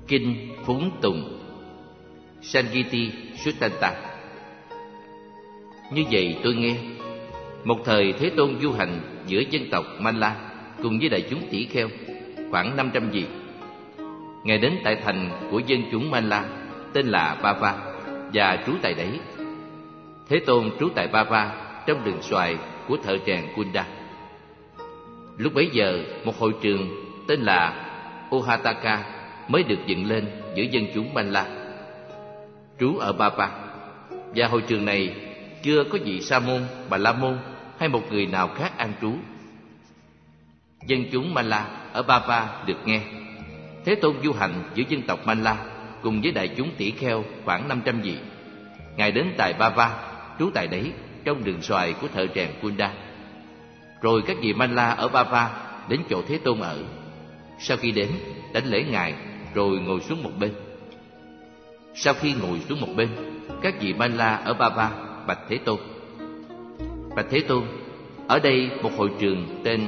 Kinh Phúng Tùng Sangiti Suttanta. Như vậy tôi nghe, một thời Thế Tôn du hành giữa dân tộc Malla cùng với đại chúng tỷ kheo khoảng 500 vị. Ngài đến tại thành của dân chúng Malla tên là Bava và trú tại đấy. Thế Tôn trú tại Bava trong rừng xoài của thợ rèn Kunda. Lúc bấy giờ, một hội trường tên là Ohataka mới được dựng lên giữa dân chúng Malla trú ở Bava, và hội trường này chưa có vị Sa môn, Bà La môn hay một người nào khác an trú. Dân chúng Malla ở Bava được nghe Thế Tôn du hành giữa dân tộc Malla cùng với đại chúng tỷ kheo khoảng 500 vị. Ngài đến tại Bava, trú tại đấy trong rừng xoài của thợ rèn Kunda. Rồi các vị Malla ở Bava đến chỗ Thế Tôn ở. Sau khi đến, đảnh lễ Ngài rồi ngồi xuống một bên. Sau khi ngồi xuống một bên, các vị Malla ở Bava bạch Thế Tôn: Bạch Thế Tôn, ở đây một hội trường tên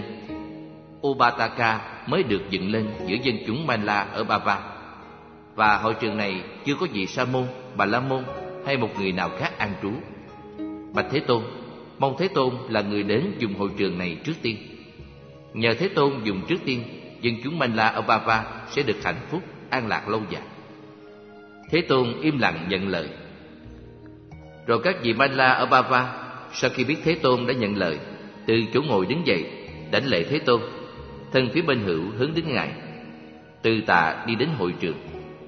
Obataka mới được dựng lên giữa dân chúng Malla ở Bava, và hội trường này chưa có vị Sa môn, Bà La môn hay một người nào khác an trú. Bạch Thế Tôn, mong Thế Tôn là người đến dùng hội trường này trước tiên. Nhờ Thế Tôn dùng trước tiên, dân chúng Malla ở Bava sẽ được hạnh phúc, an lạc lâu dài. Thế Tôn im lặng nhận lời. Rồi các vị Malla ở Bava sau khi biết Thế Tôn đã nhận lời, từ chỗ ngồi đứng dậy, đảnh lễ Thế Tôn, thân phía bên hữu hướng đến Ngài, từ tạ đi đến hội trường.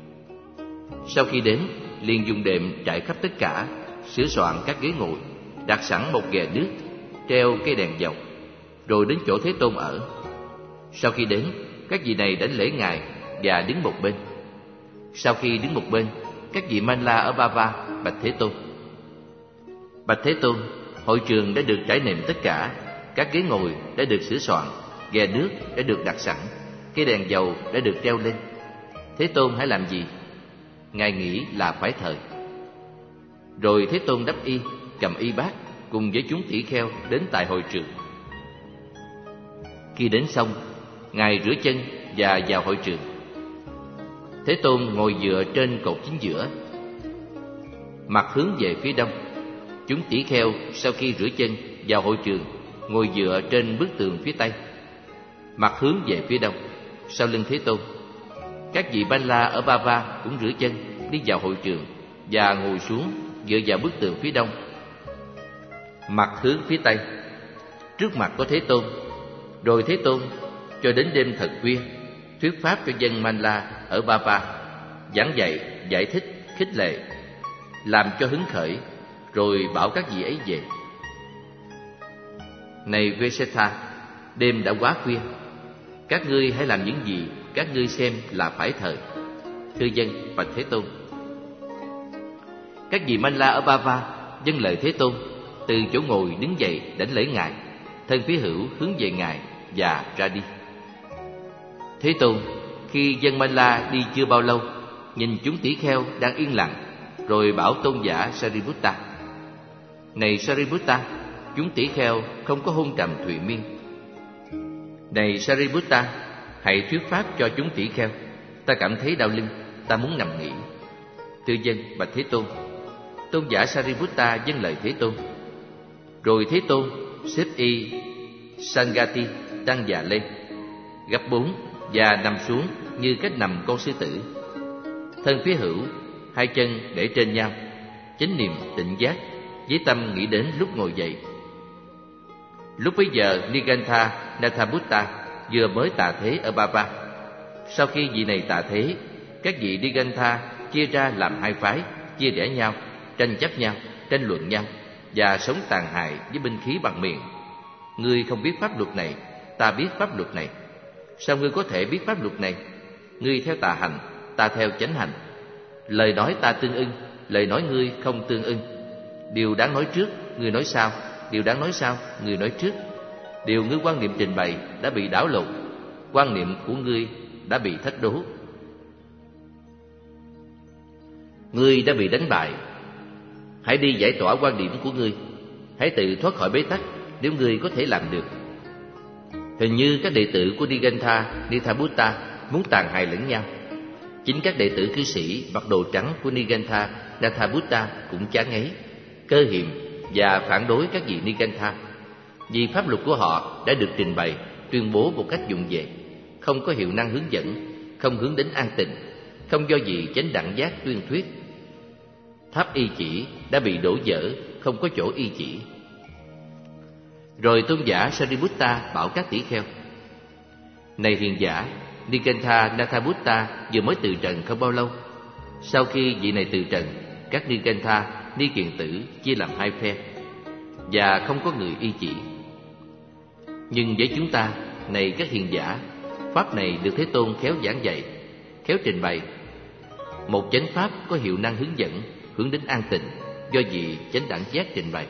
Sau khi đến, liền dùng đệm trải khắp tất cả, sửa soạn các ghế ngồi, đặt sẵn một ghè nước, treo cây đèn dầu, rồi đến chỗ Thế Tôn ở. Sau khi đến, các vị này đảnh lễ Ngài và đứng một bên. Sau khi đứng một bên, các vị Malla ở Bava bạch Thế Tôn: Bạch Thế Tôn, hội trường đã được trải nệm tất cả, các ghế ngồi đã được sửa soạn, ghè nước đã được đặt sẵn, cây đèn dầu đã được treo lên. Thế Tôn hãy làm gì? Ngài nghĩ là phải thời. Rồi Thế Tôn đắp y, cầm y bát cùng với chúng tỷ kheo đến tại hội trường. Khi đến xong, Ngài rửa chân và vào hội trường. Thế Tôn ngồi dựa trên cột chính giữa, mặt hướng về phía đông. Chúng tỷ kheo sau khi rửa chân vào hội trường ngồi dựa trên bức tường phía tây, mặt hướng về phía đông, sau lưng Thế Tôn. Các vị Malla ở Bava cũng rửa chân đi vào hội trường và ngồi xuống dựa vào bức tường phía đông, mặt hướng phía tây, trước mặt có Thế Tôn. Rồi Thế Tôn cho đến đêm thật khuya thuyết pháp cho dân Malla ở Bava, giảng dạy, giải thích, khích lệ, làm cho hứng khởi, rồi bảo các vị ấy về. Này Vesetha, đêm đã quá khuya, các ngươi hãy làm những gì các ngươi xem là phải thời. Thưa dân bạch Thế Tôn. Các vị Malla ở Bava dâng lời Thế Tôn, từ chỗ ngồi đứng dậy đảnh lễ Ngài, thân phía hữu hướng về Ngài và ra đi. Thế Tôn khi dân Malla đi chưa bao lâu, nhìn chúng tỷ kheo đang yên lặng, rồi bảo tôn giả Sariputta: Này Sariputta, chúng tỷ kheo không có hôn trầm thụy miên. Này Sariputta, hãy thuyết pháp cho chúng tỷ kheo. Ta cảm thấy đau lưng, ta muốn nằm nghỉ. Thưa dân bạch Thế Tôn. Tôn giả Sariputta dâng lời Thế Tôn. Rồi Thế Tôn xếp y Sangati đang già lên, gấp 4 và nằm xuống như cách nằm con sư tử. Thân phía hữu, hai chân để trên nhau, chánh niệm tỉnh giác, với tâm nghĩ đến lúc ngồi dậy. Lúc bấy giờ Nigantha Nathabutta vừa mới tạ thế ở Bava. Sau khi vị này tạ thế, các vị Nigantha chia ra làm hai phái, chia rẽ nhau, tranh chấp nhau, tranh luận nhau, và sống tàn hại với binh khí bằng miệng. Ngươi không biết pháp luật này, ta biết pháp luật này. Sao ngươi có thể biết pháp luật này? Ngươi theo tà hành, ta theo chánh hành. Lời nói ta tương ưng, lời nói ngươi không tương ưng. Điều đáng nói trước, ngươi nói sau. Điều đáng nói sau, ngươi nói trước. Điều ngươi quan niệm trình bày đã bị đảo lộn, quan niệm của ngươi đã bị thách đố. Ngươi đã bị đánh bại. Hãy đi giải tỏa quan điểm của ngươi. Hãy tự thoát khỏi bế tắc nếu ngươi có thể làm được. Hình như các đệ tử của Nigantha Nathabutta muốn tàn hại lẫn nhau. Chính các đệ tử cư sĩ mặc đồ trắng của Nigantha Nathabutta cũng chán ngấy, cơ hiềm và phản đối các vị Nigantha, vì pháp luật của họ đã được trình bày, tuyên bố một cách vụng về, không có hiệu năng hướng dẫn, không hướng đến an tịnh, không do gì chánh đẳng giác tuyên thuyết. Tháp y chỉ đã bị đổ vỡ, không có chỗ y chỉ. Rồi tôn giả Sariputta bảo các tỷ kheo: Này hiền giả, Nigantha Nathabutta vừa mới từ trần không bao lâu. Sau khi vị này từ trần, các Nigantha, Ni Kiền tử chia làm hai phe, và không có người y chỉ. Nhưng với chúng ta, này các hiền giả, pháp này được Thế Tôn khéo giảng dạy, khéo trình bày. Một chánh pháp có hiệu năng hướng dẫn, hướng đến an tịnh, do vị chánh đẳng giác trình bày.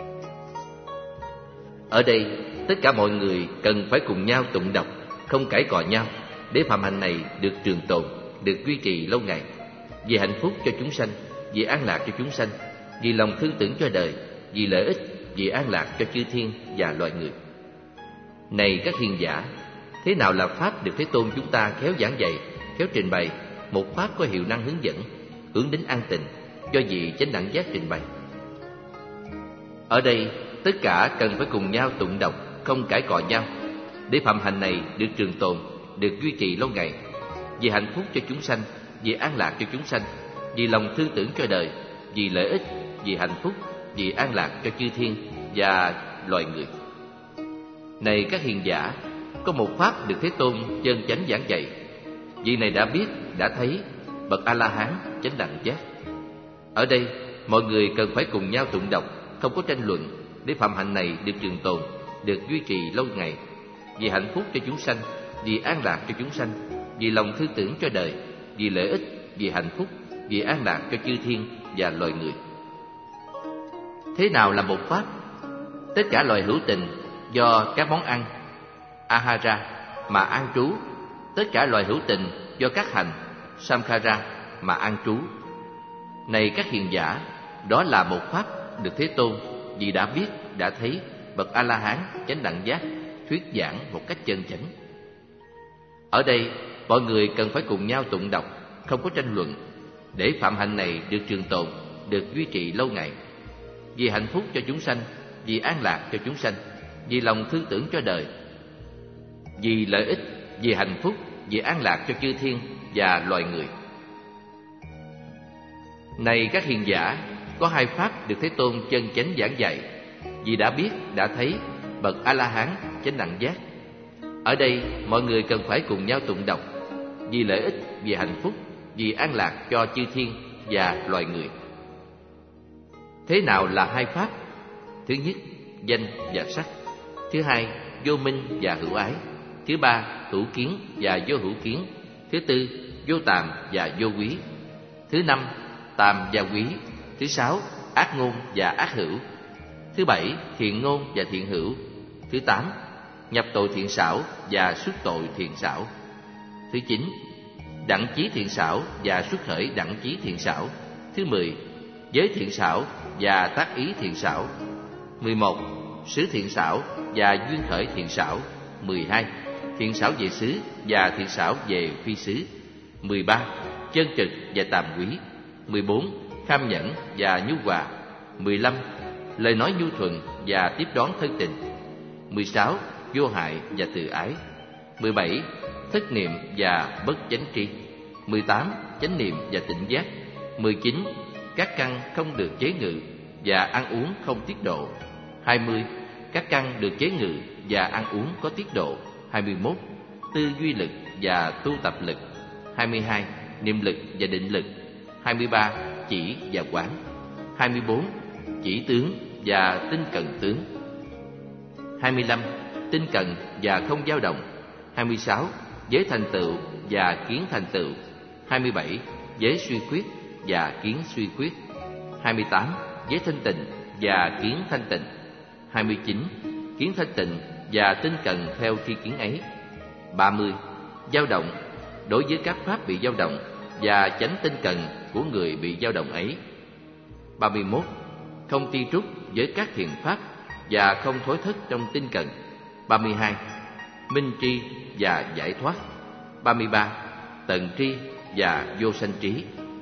Ở đây, tất cả mọi người cần phải cùng nhau tụng đọc, không cãi cọ nhau, để phạm hạnh này được trường tồn, được duy trì lâu ngày, vì hạnh phúc cho chúng sanh, vì an lạc cho chúng sanh, vì lòng thương tưởng cho đời, vì lợi ích, vì an lạc cho chư thiên và loài người. Này các hiền giả, thế nào là pháp được Thế Tôn chúng ta khéo giảng dạy, khéo trình bày, một pháp có hiệu năng hướng dẫn, hướng đến an tịnh, do vị chánh đẳng giác trình bày? Ở đây, tất cả cần phải cùng nhau tụng đọc, không cãi cọ nhau, để phạm hạnh này được trường tồn, được duy trì lâu ngày, vì hạnh phúc cho chúng sanh, vì an lạc cho chúng sanh, vì lòng thương tưởng cho đời, vì lợi ích, vì hạnh phúc, vì an lạc cho chư thiên và loài người. Này các hiền giả, có một pháp được Thế Tôn chân chánh giảng dạy, vị này đã biết, đã thấy, bậc A-la-hán chánh đẳng giác. Ở đây, mọi người cần phải cùng nhau tụng đọc, không có tranh luận, để phạm hạnh này được trường tồn, được duy trì lâu ngày, vì hạnh phúc cho chúng sanh, vì an lạc cho chúng sanh, vì lòng thương tưởng cho đời, vì lợi ích, vì hạnh phúc, vì an lạc cho chư thiên và loài người. Thế nào là một pháp? Tất cả loài hữu tình do các món ăn ahara mà an trú, tất cả loài hữu tình do các hành samkhara mà an trú. Này các hiền giả, đó là một pháp được Thế Tôn vì đã biết, đã thấy, bậc A-la-hán chánh đẳng giác thuyết giảng một cách chân chánh. Ở đây, mọi người cần phải cùng nhau tụng đọc, không có tranh luận, để phạm hạnh này được trường tồn, được duy trì lâu ngày, vì hạnh phúc cho chúng sanh, vì an lạc cho chúng sanh, vì lòng thương tưởng cho đời, vì lợi ích, vì hạnh phúc, vì an lạc cho chư thiên và loài người. Này các hiền giả, có hai pháp được Thế Tôn chân chánh giảng dạy, vì đã biết, đã thấy, bậc A-la-hán chánh đẳng giác. Ở đây, mọi người cần phải cùng nhau tụng đọc, vì lợi ích, vì hạnh phúc, vì an lạc cho chư thiên và loài người. Thế nào là hai pháp? Thứ nhất, danh và sắc. Thứ hai, vô minh và hữu ái. Thứ ba, hữu kiến và vô hữu kiến. Thứ tư, vô tàm và vô quý. Thứ năm, tàm và quý. Thứ sáu, ác ngôn và ác hữu. Thứ bảy, thiện ngôn và thiện hữu. Thứ tám, nhập tội thiện xảo và xuất tội thiện xảo. Thứ chín, đẳng chí thiện xảo và xuất khởi đẳng chí thiện xảo. Thứ 10, giới thiện xảo và tác ý thiện xảo. 11, xứ thiện xảo và duyên khởi thiện xảo. 12, thiện xảo về xứ và thiện xảo về phi xứ. 13, chân trực và tàm quý. 14, kham nhẫn và nhu hòa. 15, lời nói nhu thuận và tiếp đón thân tình. 16, vô hại và từ ái. 17, thất niệm và bất chánh tri. 18, chánh niệm và tỉnh giác. 19, các căn không được chế ngự và ăn uống không tiết độ. 20, các căn được chế ngự và ăn uống có tiết độ. 21, tư duy lực và tu tập lực. 22, niệm lực và định lực. 23, chỉ và quán. 24, chỉ tướng và tinh cần tướng. 25, tinh cần và không dao động. 26, giới thành tựu và kiến thành tựu. 27, giới suy khuyết và kiến suy khuyết. 28, giới thanh tịnh và kiến thanh tịnh. 29, kiến thanh tịnh và tinh cần theo tri kiến ấy. 30, dao động đối với các pháp bị dao động và chánh tinh cần của người bị dao động ấy. 31, không ti trúc với các thiện pháp và không thối thất trong tinh cần. 32, minh tri và giải thoát. 33, tận tri và vô sanh trí.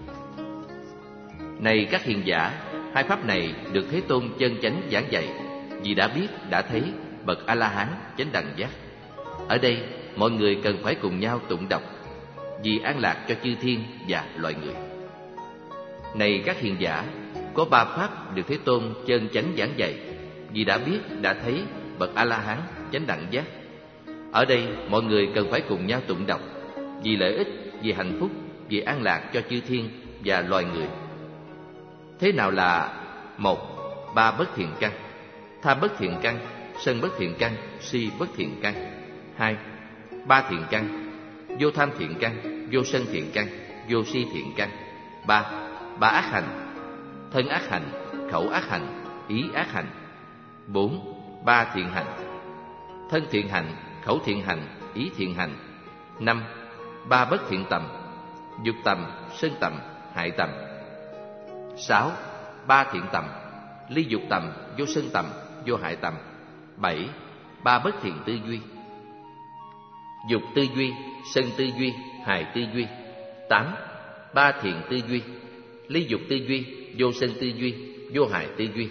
Này các hiền giả, hai pháp này được Thế Tôn chân chánh giảng dạy, vì đã biết, đã thấy bậc A-la-hán chánh đẳng giác. Ở đây, mọi người cần phải cùng nhau tụng đọc, vì an lạc cho chư thiên và loài người. Này các hiền giả, có ba pháp được Thế Tôn chân chánh giảng dạy, vì đã biết, đã thấy bậc A-la-hán chánh đẳng giác. Ở đây, mọi người cần phải cùng nhau tụng đọc, vì lợi ích, vì hạnh phúc, vì an lạc cho chư thiên và loài người. Thế nào là: 1. Ba bất thiện căn: tham bất thiện căn, sân bất thiện căn, si bất thiện căn. 2. Ba thiện căn: vô tham thiện căn, vô sân thiện căn, vô si thiện căn. 3. Ba ác hành: thân ác hành, khẩu ác hành, ý ác hành. 4. Ba thiện hành: thân thiện hành, khẩu thiện hành, ý thiện hành. 5. Ba bất thiện tầm: dục tầm, sân tầm, hại tầm. 6. Ba thiện tầm: ly dục tầm, vô sân tầm, vô hại tầm. 7. Ba bất thiện tư duy: dục tư duy, sân tư duy, hại tư duy. 8. Ba thiện tư duy: ly dục tư duy, vô sân tư duy, vô hại tư duy.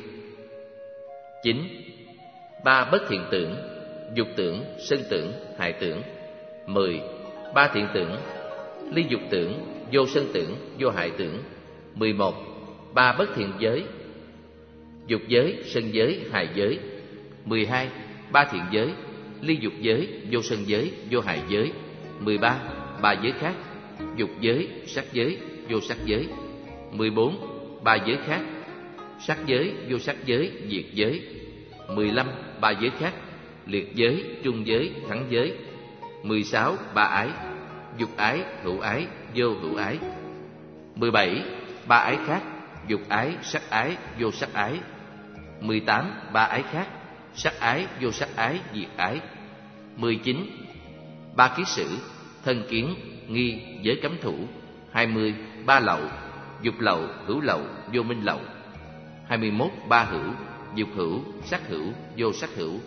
9. Ba bất thiện tưởng: dục tưởng, sân tưởng, hại tưởng. 10. Ba thiện tưởng: ly dục tưởng, vô sân tưởng, vô hại tưởng. 11. Ba bất thiện giới: dục giới, sân giới, hại giới. 12. Ba thiện giới: ly dục giới, vô sân giới, vô hại giới. 13. Ba giới khác: dục giới, sắc giới, vô sắc giới. 14. Ba giới khác: sắc giới, vô sắc giới, diệt giới. 15. Ba giới khác: liệt giới, trung giới, thắng giới. 16. Ba ái: dục ái, hữu ái, vô hữu ái. 17. Ba ái khác: dục ái, sắc ái, vô sắc ái. 18. Ba ái khác: sắc ái, vô sắc ái, diệt ái. 19. Ba kiết sử: thân kiến, nghi, giới cấm thủ. 20. Ba lậu: dục lậu, hữu lậu, vô minh lậu. 21. Ba hữu: dục hữu, sắc hữu, vô sắc hữu.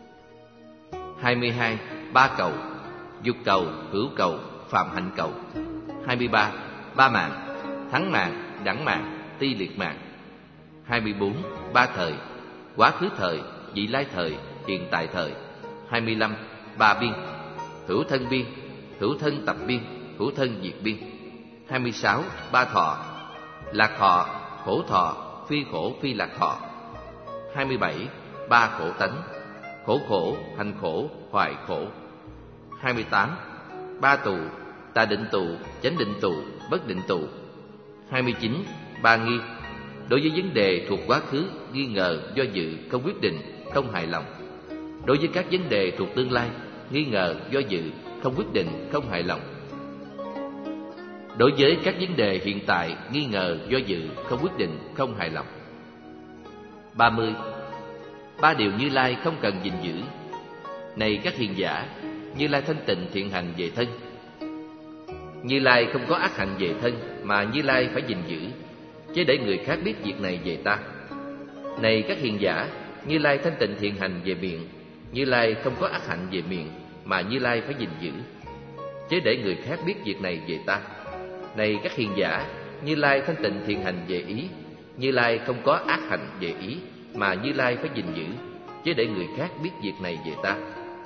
22. Ba cầu: dục cầu, hữu cầu, phạm hạnh cầu. 23. Ba mạng: thắng mạng, đẳng mạng, ti liệt mạng. 24. Ba thời: quá khứ thời, vị lai thời, hiện tại thời. 25. Ba biên: hữu thân biên, hữu thân tập biên, hữu thân diệt biên. 26. Ba thọ: lạc thọ, khổ thọ, phi khổ, phi lạc thọ. 27. Ba khổ tánh: khổ khổ, hành khổ, hoại khổ. 28. Ba tù: tà định tù, chánh định tù, bất định tù. 29. Ba nghi: đối với vấn đề thuộc quá khứ, nghi ngờ, do dự, không quyết định, không hài lòng. Đối với các vấn đề thuộc tương lai, nghi ngờ, do dự, không quyết định, không hài lòng. Đối với các vấn đề hiện tại, nghi ngờ, do dự, không quyết định, không hài lòng. 30. Ba điều Như Lai không cần gìn giữ. Này các hiền giả, Như Lai thanh tịnh thiện hành về thân. Như Lai không có ác hạnh về thân, mà Như Lai phải gìn giữ, chứ để người khác biết việc này về ta. Này các hiền giả, Như Lai thanh tịnh thiện hành về miệng. Như Lai không có ác hạnh về miệng, mà Như Lai phải gìn giữ, chứ để người khác biết việc này về ta. Này các hiền giả, Như Lai thanh tịnh thiện hành về ý. Như Lai không có ác hạnh về ý, mà Như Lai phải gìn giữ, chứ để người khác biết việc này về ta.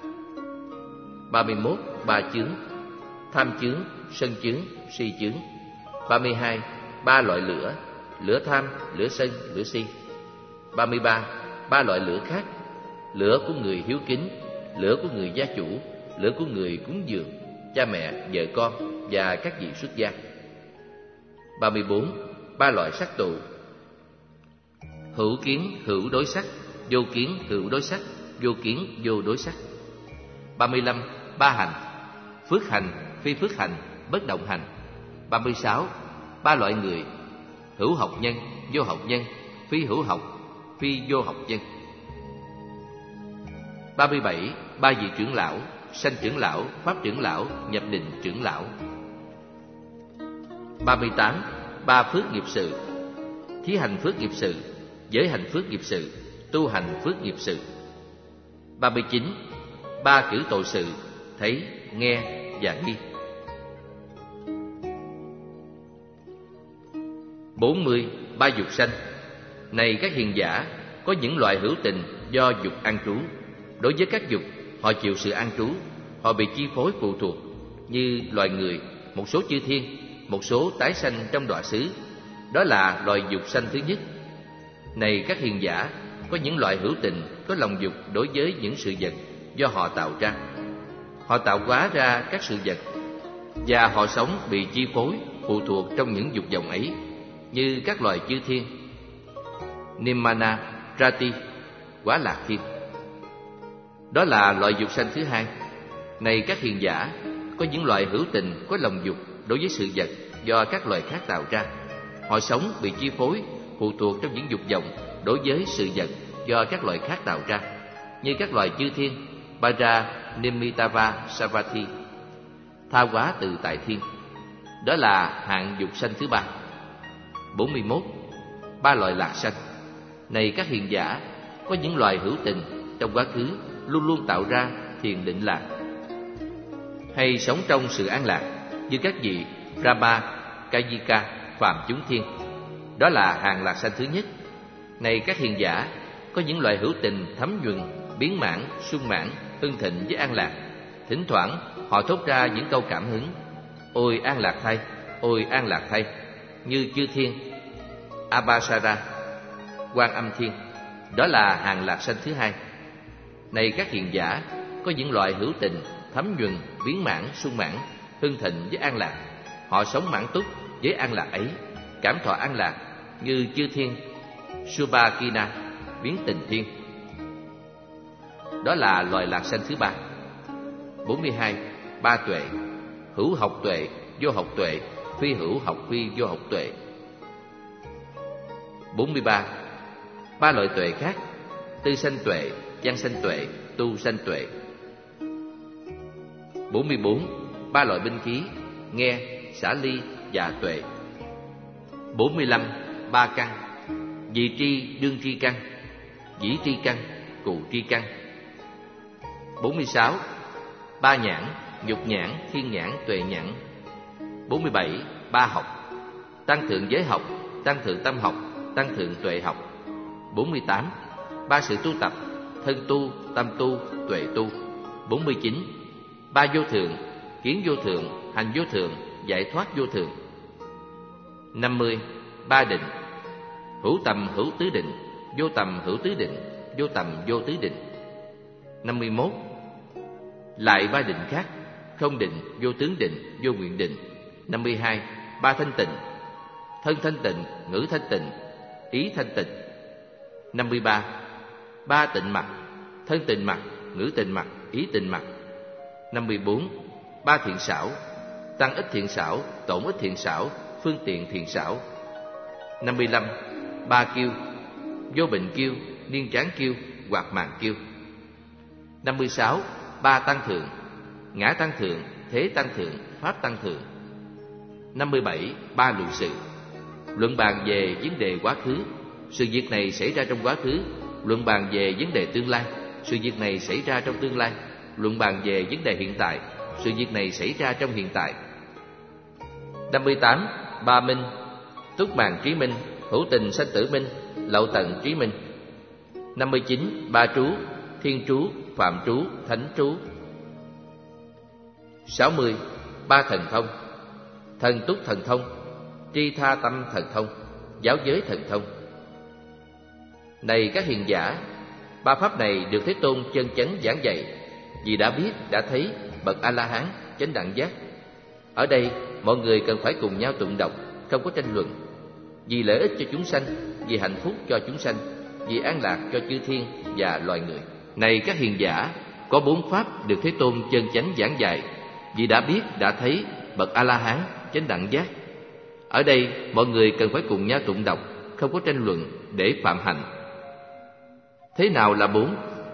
31. Ba chướng: tham chướng, sân chướng, si chướng. 32. Ba loại lửa: lửa tham, lửa sân, lửa si. 33. Ba loại lửa khác: lửa của người hiếu kính, lửa của người gia chủ, lửa của người cúng dường, cha mẹ, vợ con và các vị xuất gia. 34. Ba loại sắc tù: hữu kiến, hữu đối sắc, vô kiến, hữu đối sắc, vô kiến, vô đối sắc. 35. Ba hành: phước hành, phi phước hành, bất động hành. 36. Ba loại người: hữu học nhân, vô học nhân, phi hữu học, phi vô học nhân. 37. Ba vị trưởng lão: sanh trưởng lão, pháp trưởng lão, nhập định trưởng lão. 38. Ba phước nghiệp sự: thí hành phước nghiệp sự, giới hành phước nghiệp sự, tu hành phước nghiệp sự. 39. Ba cử tội sự: thấy, nghe và nghi. 40. Ba dục sanh. Này các hiền giả, có những loại hữu tình do dục an trú. Đối với các dục, họ chịu sự an trú, họ bị chi phối phụ thuộc, như loài người, một số chư thiên, một số tái sanh trong đọa xứ. Đó là loài dục sanh thứ nhất. Này các hiền giả, có những loại hữu tình có lòng dục đối với những sự vật do họ tạo ra. Họ tạo hóa ra các sự vật, và họ sống bị chi phối, phụ thuộc trong những dục vọng ấy, như các loài chư thiên, Nimmana, Rati, Quả Lạc Thiên. Đó là loại dục sanh thứ hai. Này các hiền giả, có những loại hữu tình có lòng dục đối với sự vật do các loài khác tạo ra. Họ sống bị chi phối, phụ thuộc trong những dục vọng đối với sự vật do các loài khác tạo ra, như các loài chư thiên, Bara, Nimittava, Savatthi, tha hóa từ tại thiên. Đó là hạng dục sanh thứ ba. 41. Ba loại lạc sanh. Này các hiền giả, có những loài hữu tình trong quá khứ luôn luôn tạo ra thiền định lạc, hay sống trong sự an lạc, như các vị Brahma, Kayika, phàm chúng thiên. Đó là hạng lạc sanh thứ nhất. Này các hiền giả, có những loại hữu tình thấm nhuần, biến mãn, sung mãn, hưng thịnh với an lạc. Thỉnh thoảng họ thốt ra những câu cảm hứng: ôi an lạc thay, ôi an lạc thay, như chư thiên, Abhasara, Quan Âm Thiên. Đó là hạng lạc sanh thứ hai. Này các hiền giả, có những loại hữu tình thấm nhuần, biến mãn, sung mãn, hưng thịnh với an lạc. Họ sống mãn túc với an lạc ấy, cảm thọ an lạc, như chư thiên, Subhakina, biến tình thiên. Đó là loài lạc sanh thứ ba. 42. Ba tuệ. Hữu học tuệ, vô học tuệ, phi hữu học phi vô học tuệ. 43. Ba loại tuệ khác: tư sanh tuệ, văn sanh tuệ, tu sanh tuệ. 44. Ba loại binh khí: nghe, xả ly và tuệ. 45. Ba căn: vị tri, đương tri căn, dĩ tri căn, cụ tri căn. 46. Ba nhãn: nhục nhãn, thiên nhãn, tuệ nhãn. 47. Ba học: tăng thượng giới học, tăng thượng tâm học, tăng thượng tuệ học. 48. Ba sự tu tập: thân tu, tâm tu, tuệ tu. 49. Ba vô thượng: kiến vô thượng, hành vô thượng, giải thoát vô thượng. 50. Ba định: hữu tầm hữu tứ định, vô tầm hữu tứ định, vô tầm vô tứ định. 51. Lại ba định khác: không định, vô tướng định, vô nguyện định. 52. Ba thanh tịnh: thân thanh tịnh, ngữ thanh tịnh, ý thanh tịnh. 53. Ba tịnh mặt: thân tịnh mặt, ngữ tịnh mặt, ý tịnh mặt. 54. Ba thiện xảo: tăng ít thiện xảo, tổn ít thiện xảo, phương tiện thiện xảo. 55. Ba kiêu: vô bệnh kiêu, niên tráng kiêu, hoặc màng kiêu. 56. Ba tăng thượng: ngã tăng thượng, thế tăng thượng, pháp tăng thượng. 57. Ba luận sự: luận bàn về vấn đề quá khứ, sự việc này xảy ra trong quá khứ. Luận bàn về vấn đề tương lai, sự việc này xảy ra trong tương lai. Luận bàn về vấn đề hiện tại, sự việc này xảy ra trong hiện tại. 58. Ba minh: túc màng trí minh, hữu tình sanh tử minh, lậu tận trí minh. 59. Ba trú: thiên trú, phạm trú, thánh trú. 60. Ba thần thông: thần túc thần thông, tri tha tâm thần thông, giáo giới thần thông. Này các hiền giả, ba pháp này được Thế Tôn chân chánh giảng dạy, vì đã biết, đã thấy bậc A-la-hán chánh đẳng giác. Ở đây mọi người cần phải cùng nhau tụng đọc, không có tranh luận, vì lợi ích cho chúng sanh, vì hạnh phúc cho chúng sanh, vì an lạc cho chư thiên và loài người. Này các hiền giả, có bốn pháp được Thế Tôn chân chánh giảng dạy, vì đã biết, đã thấy bậc A-la-hán chánh đẳng giác. Ở đây mọi người cần phải cùng nhau tụng đọc, không có tranh luận để phạm hạnh. Thế nào là bốn?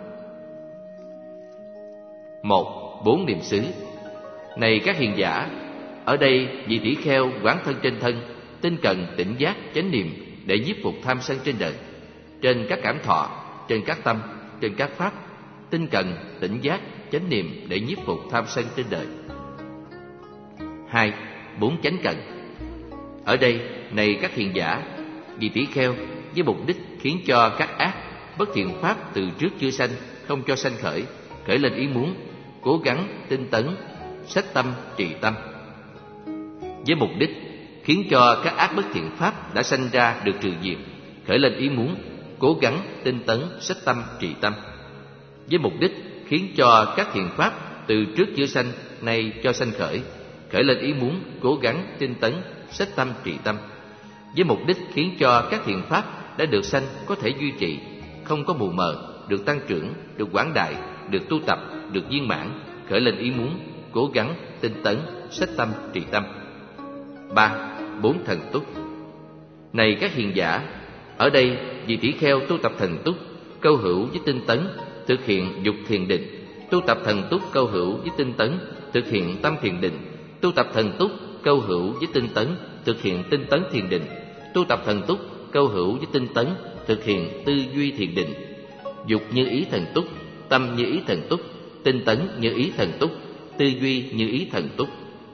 1. Bốn niệm xứ. Này các hiền giả, ở đây vị tỷ kheo quán thân trên thân, tinh cần tỉnh giác chánh niệm để nhiếp phục tham sân trên đời, trên các cảm thọ, trên các tâm, trên các pháp. Tinh cần tỉnh giác chánh niệm để nhiếp phục tham sân trên đời. 2. Bốn chánh cần. Ở đây này các hiền giả, vì tỷ kheo với mục đích khiến cho các ác bất thiện pháp từ trước chưa sanh, không cho sanh khởi, khởi lên ý muốn, cố gắng tinh tấn, sách tâm trì tâm. Với mục đích khiến cho các ác bất thiện pháp đã sanh ra được trừ diệt, khởi lên ý muốn, cố gắng tinh tấn, sách tâm trì tâm. Với mục đích khiến cho các thiện pháp từ trước chưa sanh nay cho sanh khởi, khởi lên ý muốn, cố gắng tinh tấn, sách tâm trì tâm. Với mục đích khiến cho các thiện pháp đã được sanh có thể duy trì, không có mù mờ, được tăng trưởng, được quảng đại, được tu tập, được viên mãn, khởi lên ý muốn, cố gắng tinh tấn, sách tâm trì tâm. 3. 4 thần túc. Này các hiền giả, ở đây vị tỷ kheo tu tập thần túc, câu hữu với tinh tấn, thực hiện dục thiền định, tu tập thần túc câu hữu với tinh tấn, thực hiện tâm thiền định, tu tập thần túc câu hữu với tinh tấn, thực hiện tinh tấn thiền định, tu tập thần túc câu hữu với tinh tấn, thực hiện tư duy thiền định. Dục như ý thần túc, tâm như ý thần túc, tinh tấn như ý thần túc, tư duy như ý thần túc.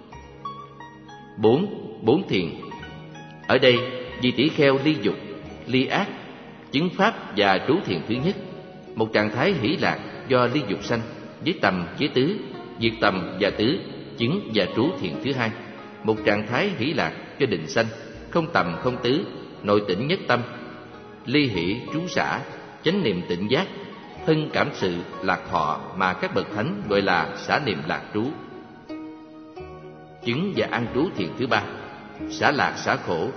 4 thiền. Ở đây vị tỷ kheo ly dục, ly ác, chứng pháp và trú thiền thứ nhất, một trạng thái hỷ lạc do ly dục sanh, với tầm với tứ, diệt tầm và tứ, chứng và trú thiền thứ hai, một trạng thái hỷ lạc cho định sanh, không tầm không tứ, nội tỉnh nhất tâm, ly hỷ trú xả, chánh niệm tỉnh giác, thân cảm sự lạc thọ mà các bậc thánh gọi là xả niệm lạc trú. Chứng và an trú thiền thứ ba, xả lạc xả khổ,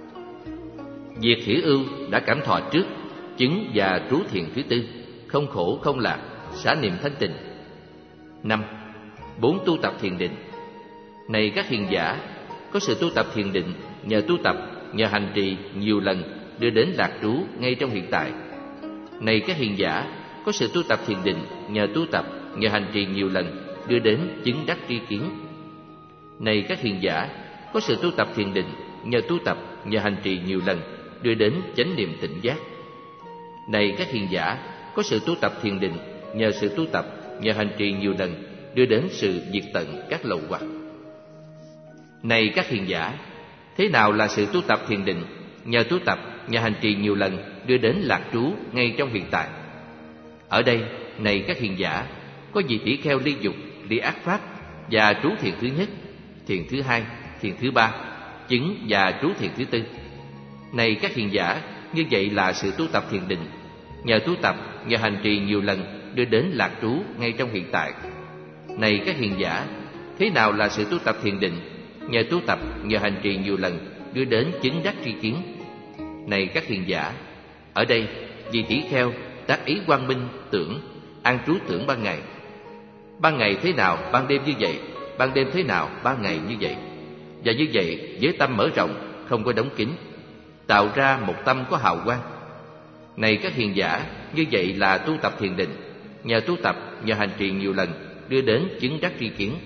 diệt hỷ ưu đã cảm thọ trước, chứng và trú thiền thứ tư, không khổ không lạc, xả niệm thanh tịnh. 5. 4 tu tập thiền định. Này các hiền giả, có sự tu tập thiền định nhờ tu tập, nhờ hành trì nhiều lần đưa đến lạc trú ngay trong hiện tại. Này các hiền giả, có sự tu tập thiền định nhờ tu tập, nhờ hành trì nhiều lần đưa đến chứng đắc tri kiến. Này các hiền giả, có sự tu tập thiền định nhờ tu tập, nhờ hành trì nhiều lần đưa đến chánh niệm tỉnh giác. Này các hiền giả, có sự tu tập thiền định nhờ sự tu tập, nhờ hành trì nhiều lần đưa đến sự diệt tận các lậu hoặc. Này các hiền giả, thế nào là sự tu tập thiền định nhờ tu tập, nhờ hành trì nhiều lần đưa đến lạc trú ngay trong hiện tại? Ở đây, này các hiền giả, có vị tỷ kheo ly dục, ly ác pháp và trú thiền thứ nhất, thiền thứ hai, thiền thứ ba, chứng và trú thiền thứ tư. Này các hiền giả, như vậy là sự tu tập thiền định nhờ tu tập, nhờ hành trì nhiều lần đưa đến lạc trú ngay trong hiện tại. Này các hiền giả, thế nào là sự tu tập thiền định nhờ tu tập, nhờ hành trì nhiều lần đưa đến chứng đắc tri kiến? Này các hiền giả, ở đây vị tỷ kheo tác ý quang minh tưởng, an trú tưởng ban ngày. Ban ngày thế nào, ban đêm như vậy, ban đêm thế nào, ban ngày như vậy. Và như vậy với tâm mở rộng, không có đóng kín, tạo ra một tâm có hào quang. Này các hiền giả, như vậy là tu tập thiền định nhờ tu tập, nhờ hành trì nhiều lần đưa đến chứng đắc tri kiến.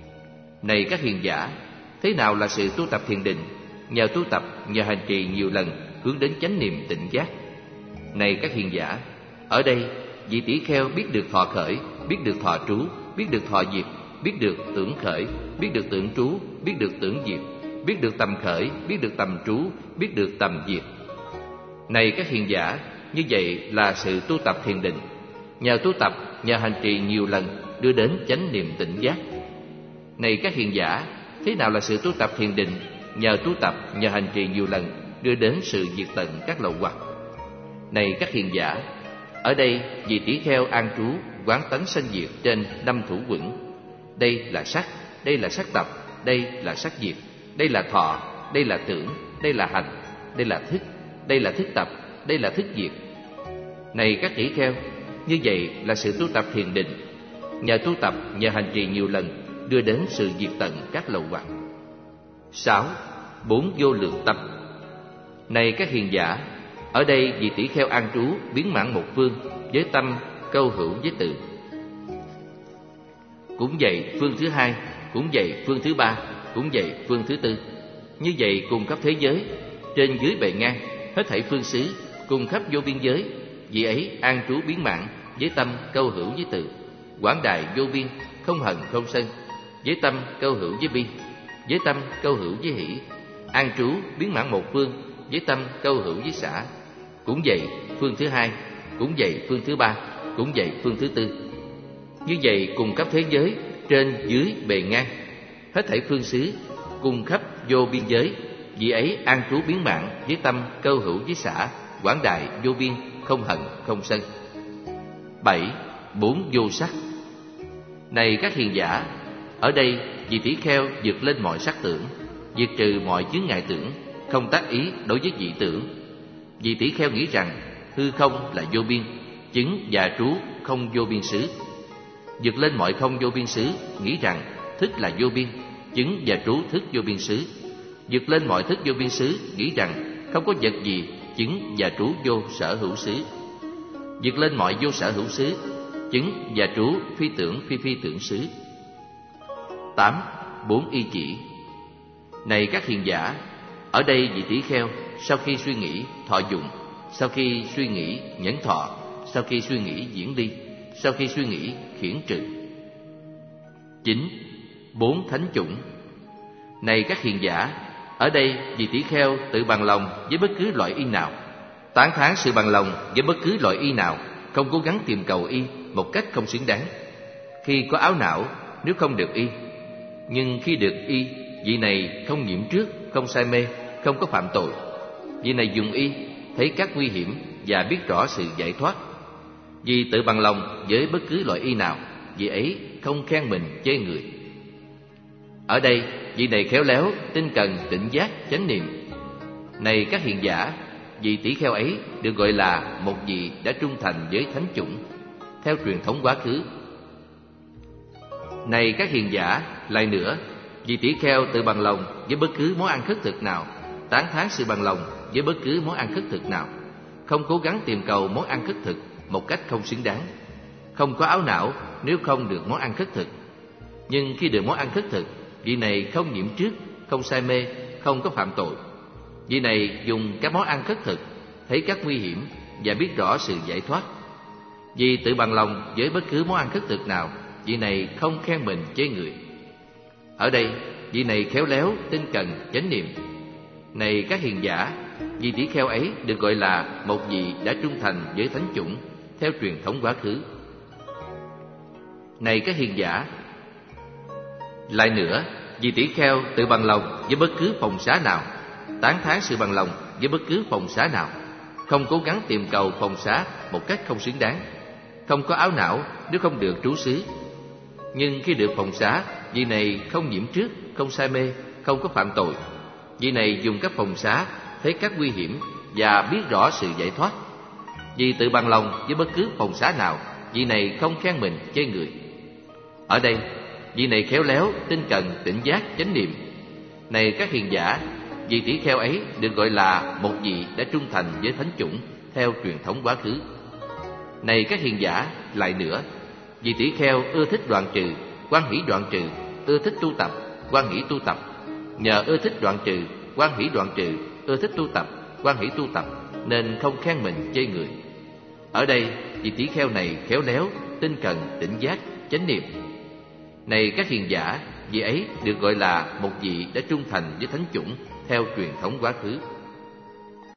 Này các hiền giả, thế nào là sự tu tập thiền định nhờ tu tập, nhờ hành trì nhiều lần hướng đến chánh niệm tỉnh giác? Này các hiền giả, ở đây vị tỷ kheo biết được thọ khởi, biết được thọ trú, biết được thọ diệt, biết được tưởng khởi, biết được tưởng trú, biết được tưởng diệt, biết được tầm khởi, biết được tầm trú, biết được tầm diệt. Này các hiền giả, như vậy là sự tu tập thiền định nhờ tu tập, nhờ hành trì nhiều lần đưa đến chánh niệm tỉnh giác. Này các hiền giả, thế nào là sự tu tập thiền định nhờ tu tập, nhờ hành trì nhiều lần đưa đến sự diệt tận các lậu hoặc? Này các hiền giả, ở đây vị tỷ kheo an trú quán tánh sanh diệt trên 5 thủ quẩn. Đây là sắc, đây là sắc tập, đây là sắc diệt, đây là thọ, đây là tưởng, đây là hành, đây là thức, đây là thức tập, đây là thức diệt. Này các tỷ kheo, như vậy là sự tu tập thiền định nhờ tu tập, nhờ hành trì nhiều lần đưa đến sự diệt tận các lậu hoặc. 6. 4 vô lượng tâm. Này các hiền giả, ở đây vị tỷ kheo an trú biến mãn một phương với tâm câu hữu với từ. Cũng vậy phương thứ hai, cũng vậy phương thứ ba, cũng vậy phương thứ tư. Như vậy cùng khắp thế giới, trên dưới bề ngang, hết thảy phương xứ, cùng khắp vô biên giới, vị ấy an trú biến mãn với tâm câu hữu với từ, quảng đại vô biên, không hận không sân, với tâm câu hữu với bi, với tâm câu hữu với hỷ, an trú biến mãn một phương với tâm câu hữu với xã. Cũng vậy phương thứ hai, cũng vậy phương thứ ba, cũng vậy phương thứ tư. Như vậy cùng khắp thế giới, trên dưới bề ngang, hết thảy phương xứ, cùng khắp vô biên giới, vì ấy an trú biến mãn với tâm câu hữu với xã, quảng đại vô biên, không hận không sân. 7. Bốn vô sắc. Này các hiền giả, ở đây vị tỷ kheo vượt lên mọi sắc tưởng, diệt trừ mọi chướng ngại tưởng, không tác ý đối với dị tưởng. Vị tỷ kheo nghĩ rằng hư không là vô biên, chứng và trú không vô biên xứ. Vượt lên mọi không vô biên xứ, nghĩ rằng thức là vô biên, chứng và trú thức vô biên xứ. Vượt lên mọi thức vô biên xứ, nghĩ rằng không có vật gì chứng và trú vô sở hữu xứ. Vượt lên mọi vô sở hữu xứ, chứng và trú phi tưởng phi phi tưởng xứ. 8. Bốn y chỉ. Này các hiền giả, ở đây vị tỷ kheo sau khi suy nghĩ thọ dụng, sau khi suy nghĩ nhẫn thọ, sau khi suy nghĩ diễn ly, sau khi suy nghĩ khiển trừ. 9. Bốn thánh chủng. Này các hiền giả, ở đây vị tỷ kheo tự bằng lòng với bất cứ loại y nào, tán thán sự bằng lòng với bất cứ loại y nào, không cố gắng tìm cầu y một cách không xứng đáng. Khi có áo não, nếu không được y, nhưng khi được y, vị này không nhiễm trước, không say mê, không có phạm tội. Vị này dùng y, thấy các nguy hiểm và biết rõ sự giải thoát. Vì tự bằng lòng với bất cứ loại y nào, vị ấy không khen mình chê người. Ở đây, vị này khéo léo, tinh cần, tỉnh giác, chánh niệm. Này các hiền giả, vị tỷ kheo ấy được gọi là một vị đã trung thành với thánh chủng, theo truyền thống quá khứ. Này các hiền giả, lại nữa, vị tỷ kheo tự bằng lòng với bất cứ món ăn khất thực nào, tán thán sự bằng lòng với bất cứ món ăn khất thực nào, không cố gắng tìm cầu món ăn khất thực một cách không xứng đáng, không có áo não nếu không được món ăn khất thực. Nhưng khi được món ăn khất thực, vị này không nhiễm trước, không say mê, không có phạm tội. Vị này dùng các món ăn khất thực, thấy các nguy hiểm và biết rõ sự giải thoát. Vì tự bằng lòng với bất cứ món ăn khất thực nào, vị này không khen mình chê người. Ở đây, vị này khéo léo, tinh cần, chánh niệm. Này các hiền giả, vị tỷ kheo ấy được gọi là một vị đã trung thành với thánh chủng, theo truyền thống quá khứ. Này các hiền giả, lại nữa, vị tỷ kheo tự bằng lòng với bất cứ phòng xá nào, tán thán sự bằng lòng với bất cứ phòng xá nào, không cố gắng tìm cầu phòng xá một cách không xứng đáng, không có áo não nếu không được trú xứ. Nhưng khi được phòng xá, vị này không nhiễm trước, không say mê, không có phạm tội. Vị này dùng các phòng xá, thấy các nguy hiểm và biết rõ sự giải thoát. Vì tự bằng lòng với bất cứ phòng xá nào, vị này không khen mình chê người. Ở đây, vị này khéo léo, tinh cần, tỉnh giác, chánh niệm. Này các hiền giả, vị tỷ kheo ấy được gọi là một vị đã trung thành với thánh chủng, theo truyền thống quá khứ. Này các hiền giả, lại nữa, vị tỷ kheo ưa thích đoạn trừ, hoan hỷ đoạn trừ, ưa thích tu tập, hoan hỷ tu tập. Nhờ ưa thích đoạn trừ, hoan hỷ đoạn trừ, ưa thích tu tập, hoan hỷ tu tập, nên không khen mình chê người. Ở đây, vị tỷ kheo này khéo léo, tinh cần, tỉnh giác, chánh niệm. Này các hiền giả, vị ấy được gọi là một vị đã trung thành với thánh chủng, theo truyền thống quá khứ.